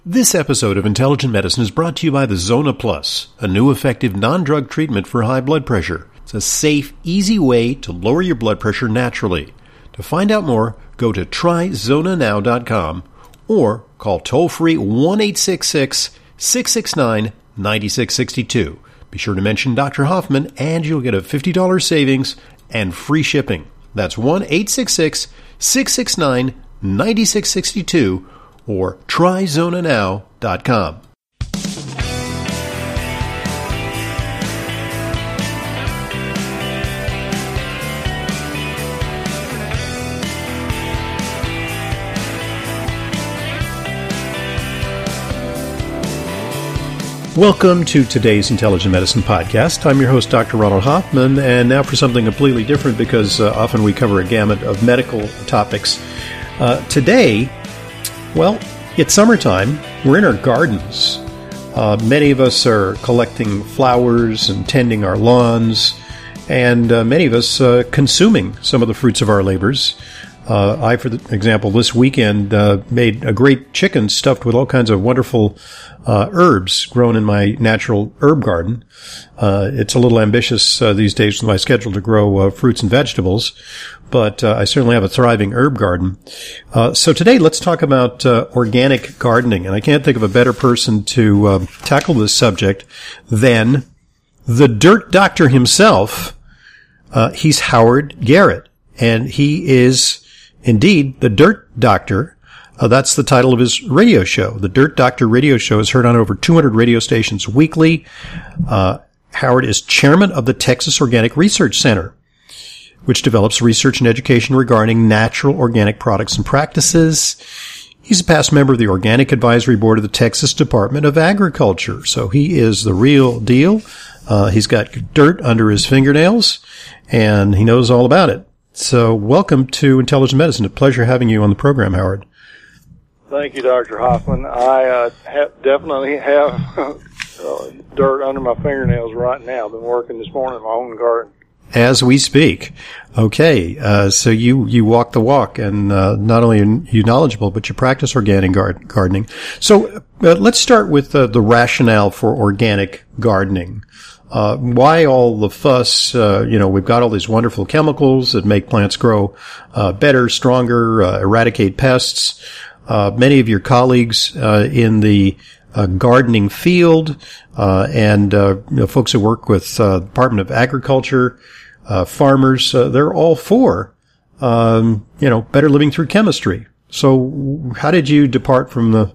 This episode of Intelligent Medicine is brought to you by the Zona Plus, a new effective non-drug treatment for high blood pressure. It's a safe, easy way to lower your blood pressure naturally. To find out more, go to tryzonanow.com or call toll-free 1-866-669-9662. Be sure to mention Dr. Hoffman and you'll get a $50 savings and free shipping. That's 1-866-669-9662 or tryzonanow.com. Welcome to today's Intelligent Medicine Podcast. I'm your host, Dr. Ronald Hoffman, and now for something completely different because often we cover a gamut of medical topics. Today, well, it's summertime. We're in our gardens. Many of us are collecting flowers and tending our lawns, and many of us consuming some of the fruits of our labors. I, for example, this weekend made a great chicken stuffed with all kinds of wonderful herbs grown in my natural herb garden. It's a little ambitious these days with my schedule to grow fruits and vegetables, but I certainly have a thriving herb garden. So today, let's talk about organic gardening, and I can't think of a better person to tackle this subject than the dirt doctor himself. He's Howard Garrett, and he is indeed the Dirt Doctor. That's the title of his radio show. The Dirt Doctor radio show is heard on over 200 radio stations weekly. Howard is chairman of the Texas Organic Research Center, which develops research and education regarding natural organic products and practices. He's a past member of the Organic Advisory Board of the Texas Department of Agriculture. So he is the real deal. He's got dirt under his fingernails, and he knows all about it. So welcome to Intelligent Medicine. A pleasure having you on the program, Howard. Thank you, Dr. Hoffman. I definitely have dirt under my fingernails right now. I've been working this morning in my own garden. As we speak. Okay, so you walk the walk, and not only are you knowledgeable, but you practice organic gardening. So let's start with the rationale for organic gardening. Why all the fuss? We've got all these wonderful chemicals that make plants grow better, stronger, eradicate pests. Many of your colleagues in the gardening field and folks who work with Department of Agriculture, farmers, they're all for better living through chemistry. So, how did you depart from the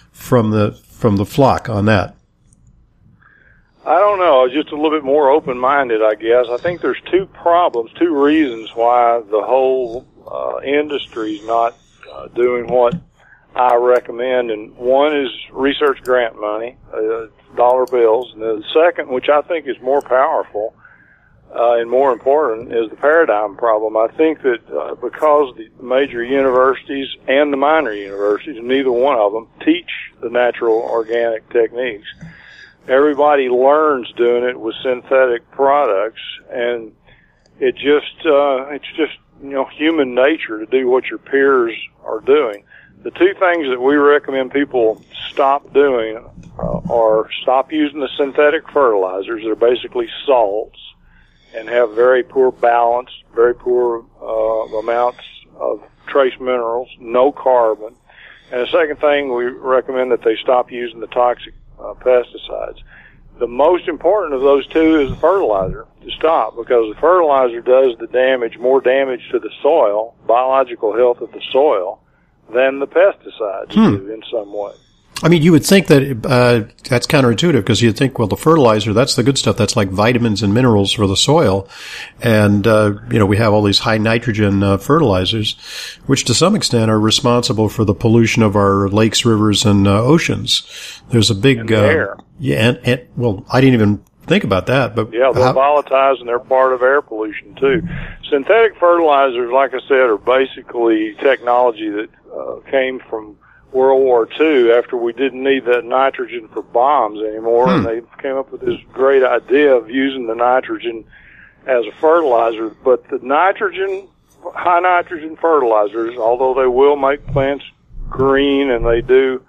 flock on that? I don't know. I was just a little bit more open-minded, I guess. I think there's two reasons why the whole industry's not doing what I recommend. And one is research grant money, dollar bills. And the second, which I think is more powerful and more important, is the paradigm problem. I think that because the major universities and the minor universities, neither one of them, teach the natural organic techniques, everybody learns doing it with synthetic products, and it's just human nature to do what your peers are doing. The two things that we recommend people stop doing are stop using the synthetic fertilizers. They're basically salts and have very poor balance, very poor amounts of trace minerals, no carbon. And the second thing, we recommend that they stop using the toxic pesticides. The most important of those two is the fertilizer to stop, because the fertilizer does more damage to the soil, biological health of the soil, than the pesticides do in some way. I mean, you would think that that's counterintuitive, because you'd think, well, the fertilizer, that's the good stuff. That's like vitamins and minerals for the soil. And, we have all these high nitrogen fertilizers, which to some extent are responsible for the pollution of our lakes, rivers, and oceans. There's a big... And air. Yeah, well, I didn't even think about that. But yeah, they're volatile, and they're part of air pollution, too. Synthetic fertilizers, like I said, are basically technology that came from World War II, after we didn't need that nitrogen for bombs anymore, and they came up with this great idea of using the nitrogen as a fertilizer. But the high nitrogen fertilizers, although they will make plants green and they do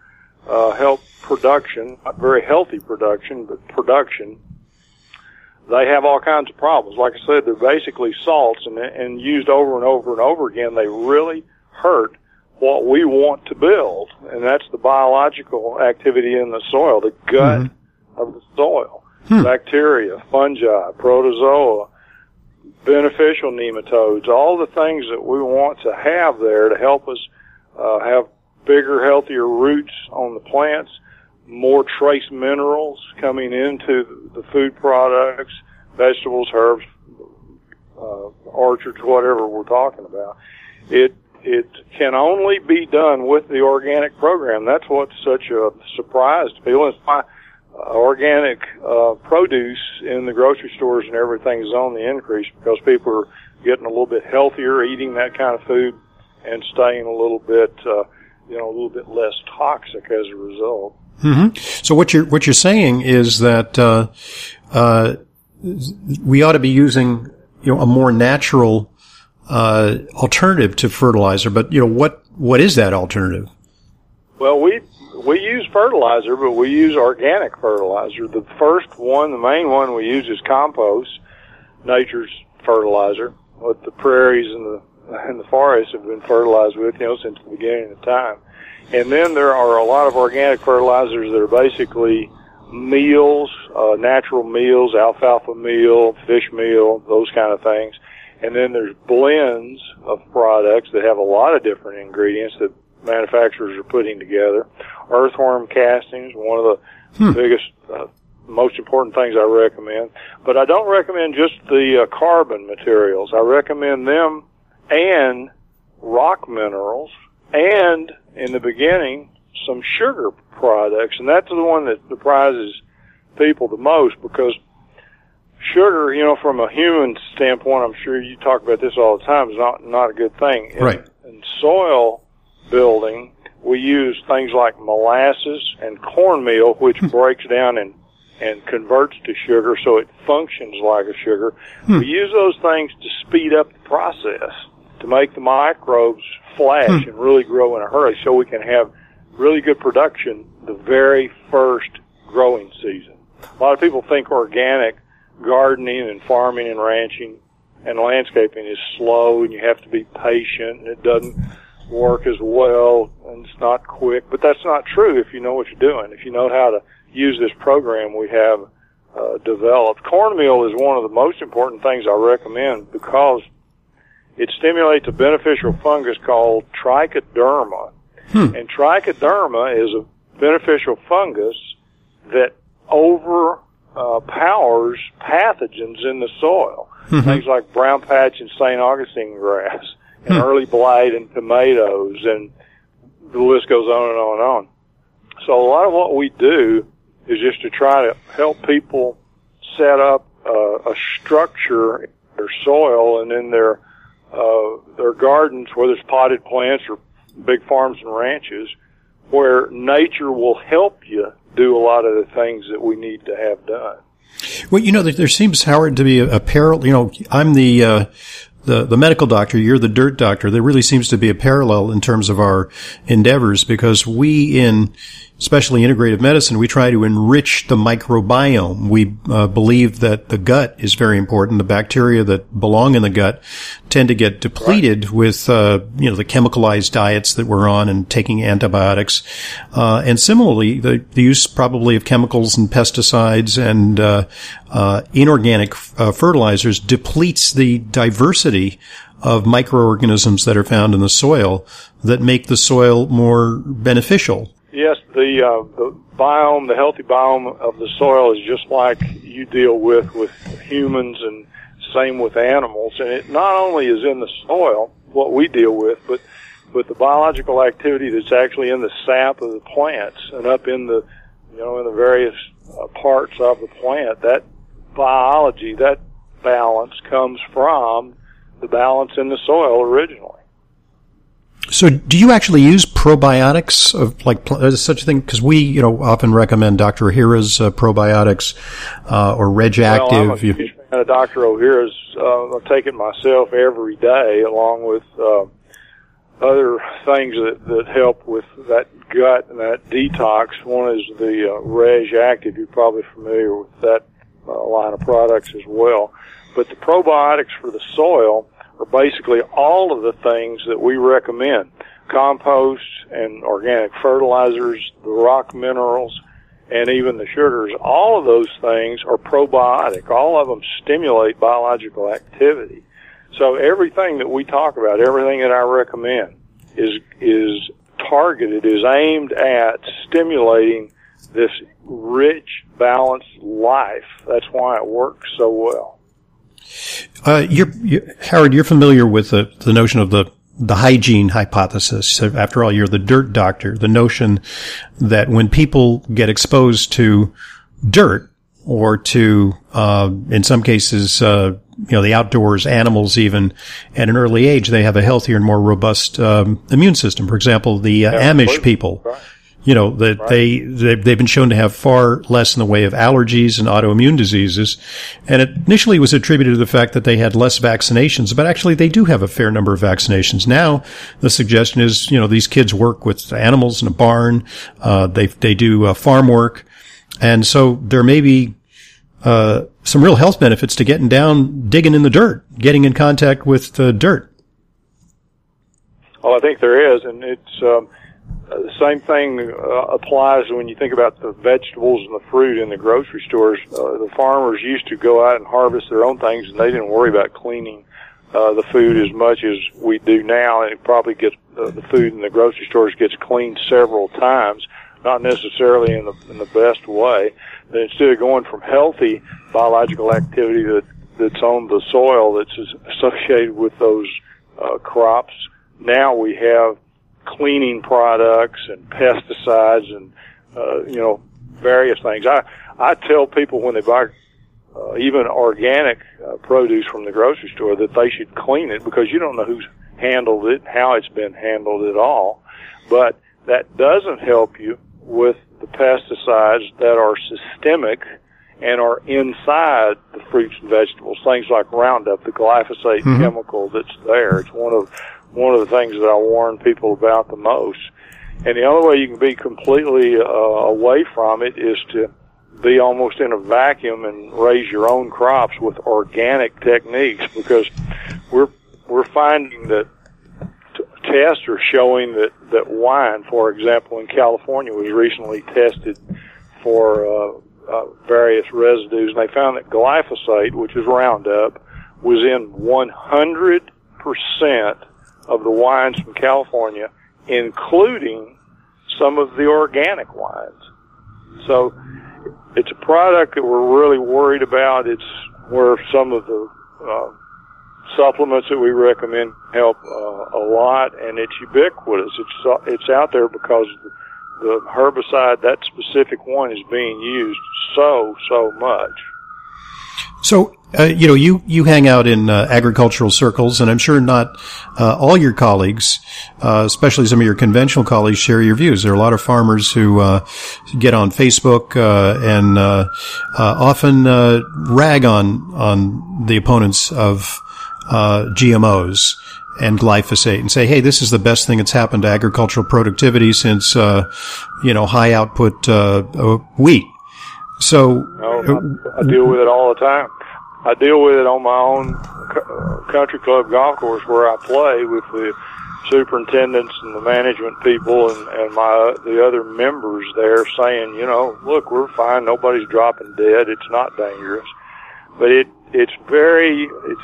help production, not very healthy production, but production, they have all kinds of problems. Like I said, they're basically salts, and used over and over and over again, they really hurt what we want to build, and that's the biological activity in the soil, the gut of the soil. Bacteria, fungi, protozoa, beneficial nematodes, all the things that we want to have there to help us have bigger, healthier roots on the plants, more trace minerals coming into the food products, vegetables, herbs, orchards, whatever we're talking about. It can only be done with the organic program. That's what's such a surprise to people. It's why organic produce in the grocery stores and everything is on the increase, because people are getting a little bit healthier, eating that kind of food, and staying a little bit, a little bit less toxic as a result. Mm-hmm. So what you're saying is that we ought to be using a more natural alternative to fertilizer, but what is that alternative? Well, we use fertilizer, but we use organic fertilizer. The first one, the main one we use is compost, nature's fertilizer, what the prairies and the forests have been fertilized with, since the beginning of time. And then there are a lot of organic fertilizers that are basically meals, natural meals, alfalfa meal, fish meal, those kind of things. And then there's blends of products that have a lot of different ingredients that manufacturers are putting together. Earthworm castings, one of the biggest, most important things I recommend. But I don't recommend just the carbon materials. I recommend them and rock minerals, and in the beginning, some sugar products. And that's the one that surprises people the most, because sugar, from a human standpoint, I'm sure you talk about this all the time, is not a good thing. Right. In soil building, we use things like molasses and cornmeal, which breaks down and converts to sugar, so it functions like a sugar. We use those things to speed up the process, to make the microbes flash and really grow in a hurry, so we can have really good production the very first growing season. A lot of people think organic gardening and farming and ranching and landscaping is slow, and you have to be patient, and it doesn't work as well, and it's not quick. But that's not true if you know what you're doing, if you know how to use this program we have developed. Cornmeal is one of the most important things I recommend, because it stimulates a beneficial fungus called trichoderma. And trichoderma is a beneficial fungus that overpowers pathogens in the soil. Things like brown patch and St. Augustine grass, and early blight in tomatoes, and the list goes on and on and on. So a lot of what we do is just to try to help people set up a structure in their soil and in their gardens, whether it's potted plants or big farms and ranches, where nature will help you do a lot of the things that we need to have done. Well, there seems, Howard, to be a parallel. I'm the medical doctor, you're the dirt doctor. There really seems to be a parallel in terms of our endeavors, because we, in especially integrative medicine, we try to enrich the microbiome. We believe that the gut is very important. The bacteria that belong in the gut tend to get depleted with the chemicalized diets that we're on and taking antibiotics. And similarly, the use probably of chemicals and pesticides and inorganic fertilizers depletes the diversity of microorganisms that are found in the soil that make the soil more beneficial. Yes, the biome, the healthy biome of the soil is just like you deal with humans, and same with animals. And it not only is in the soil, what we deal with, but the biological activity that's actually in the sap of the plants and up in the, in the various parts of the plant. That biology, that balance comes from the balance in the soil originally. So do you actually use probiotics is such a thing? Because we, often recommend Dr. Ohhira's probiotics, or Reg Active. Well, I'm a huge fan of Dr. Ohhira's. I take it myself every day, along with other things that help with that gut and that detox. One is the Reg Active. You're probably familiar with that line of products as well. But the probiotics for the soil are basically all of the things that we recommend. Compost and organic fertilizers, the rock minerals, and even the sugars. All of those things are probiotic. All of them stimulate biological activity. So everything that we talk about, everything that I recommend is targeted, is aimed at stimulating this rich, balanced life. That's why it works so well. Howard, you're familiar with the notion of the hygiene hypothesis. After all, you're the dirt doctor. The notion that when people get exposed to dirt or to, in some cases, the outdoors, animals even, at an early age, they have a healthier and more robust immune system. For example, the Amish people, right. That they've been shown to have far less in the way of allergies and autoimmune diseases. And it initially was attributed to the fact that they had less vaccinations, but actually they do have a fair number of vaccinations. Now the suggestion is, these kids work with animals in a barn. They do farm work. And so there may be some real health benefits to getting down, digging in the dirt, getting in contact with dirt. Well, I think there is, and it's the same thing applies when you think about the vegetables and the fruit in the grocery stores. The farmers used to go out and harvest their own things, and they didn't worry about cleaning the food as much as we do now. And it probably gets the food in the grocery stores gets cleaned several times, not necessarily in the best way. But instead of going from healthy biological activity that's on the soil that's associated with those crops, now we have cleaning products and pesticides and various things. I tell people when they buy even organic produce from the grocery store that they should clean it, because you don't know who's handled it, how it's been handled at all. But that doesn't help you with the pesticides that are systemic and are inside the fruits and vegetables. Things like Roundup, the glyphosate chemical that's there. It's one of the things that I warn people about the most. And the only way you can be completely away from it is to be almost in a vacuum and raise your own crops with organic techniques, because we're finding that tests are showing that wine, for example, in California was recently tested for various residues, and they found that glyphosate, which is Roundup, was in 100% of the wines from California, including some of the organic wines. So it's a product that we're really worried about. It's where some of the supplements that we recommend help a lot, and it's ubiquitous. It's out there because the herbicide, that specific one, is being used so much. So, you hang out in agricultural circles, and I'm sure not all your colleagues, especially some of your conventional colleagues, share your views. There are a lot of farmers who get on Facebook and often rag on the opponents of GMOs and glyphosate and say, hey, this is the best thing that's happened to agricultural productivity since high output wheat. So I deal with it all the time. I deal with it on my own country club golf course where I play with the superintendents and the management people and the other members there, saying, look, we're fine. Nobody's dropping dead. It's not dangerous. But it's very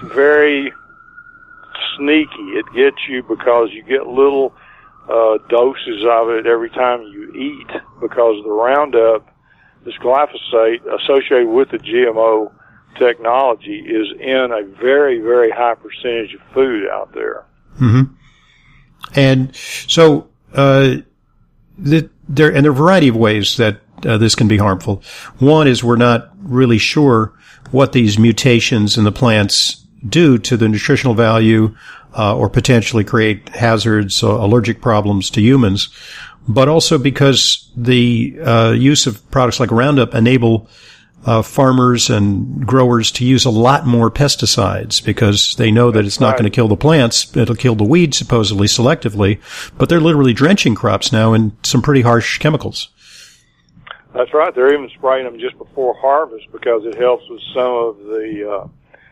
sneaky. It gets you because you get little doses of it every time you eat, because the Roundup, this glyphosate associated with the GMO technology, is in a very, very high percentage of food out there. Mm-hmm. And so there are a variety of ways that this can be harmful. One is we're not really sure what these mutations in the plants do to the nutritional value or potentially create hazards or allergic problems to humans, but also because the use of products like Roundup enable farmers and growers to use a lot more pesticides because they know that it's not going to kill the plants. It'll kill the weeds, supposedly selectively, but they're literally drenching crops now in some pretty harsh chemicals. That's right. They're even spraying them just before harvest because it helps with some of the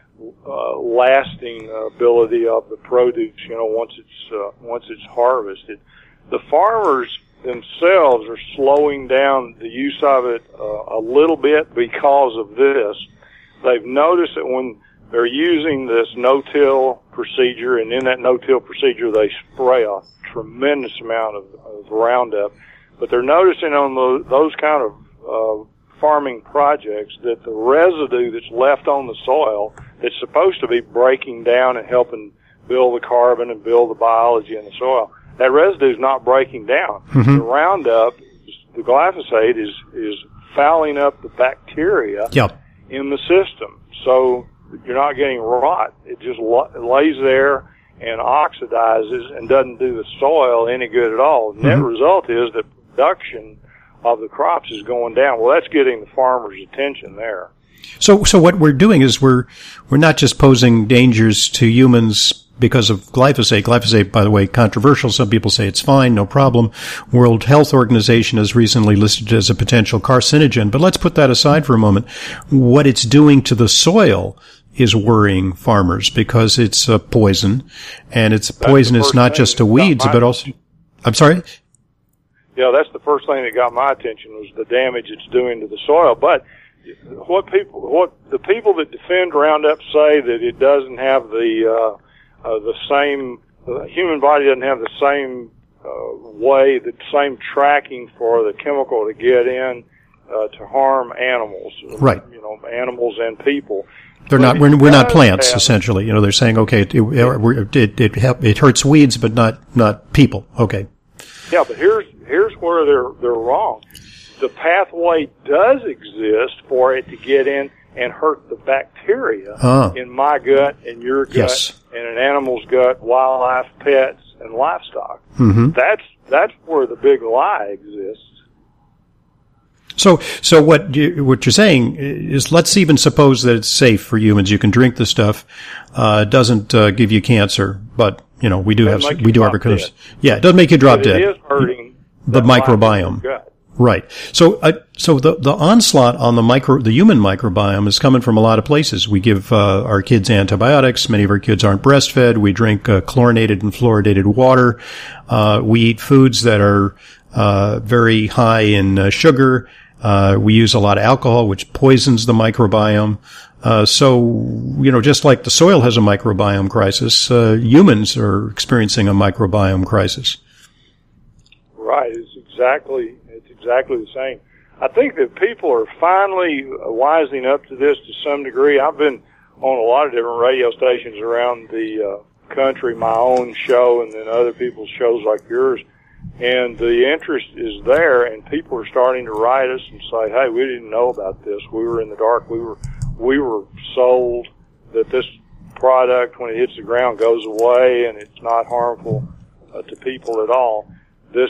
lasting ability of the produce, once it's harvested. The farmers themselves are slowing down the use of it a little bit because of this. They've noticed that when they're using this no-till procedure, and in that no-till procedure they spray a tremendous amount of Roundup, but they're noticing on those kind of farming projects that the residue that's left on the soil that's supposed to be breaking down and helping build the carbon and build the biology in the soil, that residue is not breaking down. Mm-hmm. The Roundup, the glyphosate, is fouling up the bacteria in the system. So you're not getting rot. It just lays there and oxidizes and doesn't do the soil any good at all. The net result is that production of the crops is going down. Well, that's getting the farmer's attention there. So what we're doing is we're not just posing dangers to humans because of glyphosate. Glyphosate, by the way, controversial. Some people say it's fine, no problem. World Health Organization has recently listed it as a potential carcinogen. But let's put that aside for a moment. What it's doing to the soil is worrying farmers because it's a poison, and it's poisonous not just to weeds, but also. I'm sorry? Yeah, that's the first thing that got my attention was the damage it's doing to the soil. But what the people that defend Roundup say that it doesn't have the same, the human body doesn't have the same the same tracking for the chemical to get in to harm animals, right? Animals and people. They're not. We're not plants, essentially. They're saying, okay, it hurts weeds, but not people. Okay. Yeah, but here's where they're wrong. The pathway does exist for it to get in and hurt the bacteria in my gut, in your gut, and an animal's gut, wildlife, pets, and livestock. Mm-hmm. That's where the big lie exists. So what you're saying is, let's even suppose that it's safe for humans. You can drink the stuff. It doesn't give you cancer, but we do have our. Yeah, it doesn't make you drop dead. It is hurting the microbiome. Gut. Right. So the onslaught on the human microbiome is coming from a lot of places. We give our kids antibiotics. Many of our kids aren't breastfed. We drink chlorinated and fluoridated water. We eat foods that are very high in sugar. We use a lot of alcohol, which poisons the microbiome. So just like the soil has a microbiome crisis, humans are experiencing a microbiome crisis. Right. It's exactly the same. I think that people are finally wising up to this to some degree. I've been on a lot of different radio stations around the country, my own show, and then other people's shows like yours. And the interest is there, and people are starting to write us and say, "Hey, we didn't know about this. We were in the dark. We were sold that this product, when it hits the ground, goes away and it's not harmful to people at all." This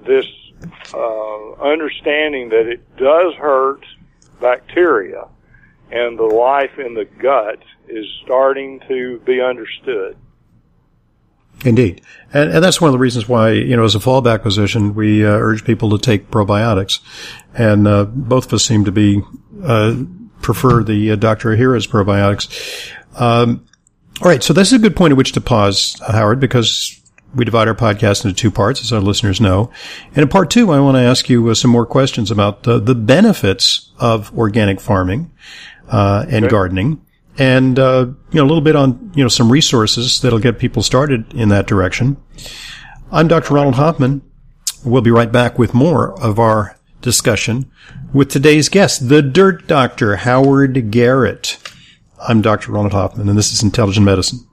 understanding that it does hurt bacteria and the life in the gut is starting to be understood. Indeed. And that's one of the reasons why, as a fallback position, we urge people to take probiotics. And both of us seem to be prefer the Dr. Ohhira's probiotics. All right, so this is a good point at which to pause, Howard, because we divide our podcast into two parts, as our listeners know. And in part two, I want to ask you some more questions about the benefits of organic farming and gardening. And, a little bit on, some resources that'll get people started in that direction. I'm Dr. Ronald Hoffman. We'll be right back with more of our discussion with today's guest, the Dirt Doctor, Howard Garrett. I'm Dr. Ronald Hoffman, and this is Intelligent Medicine.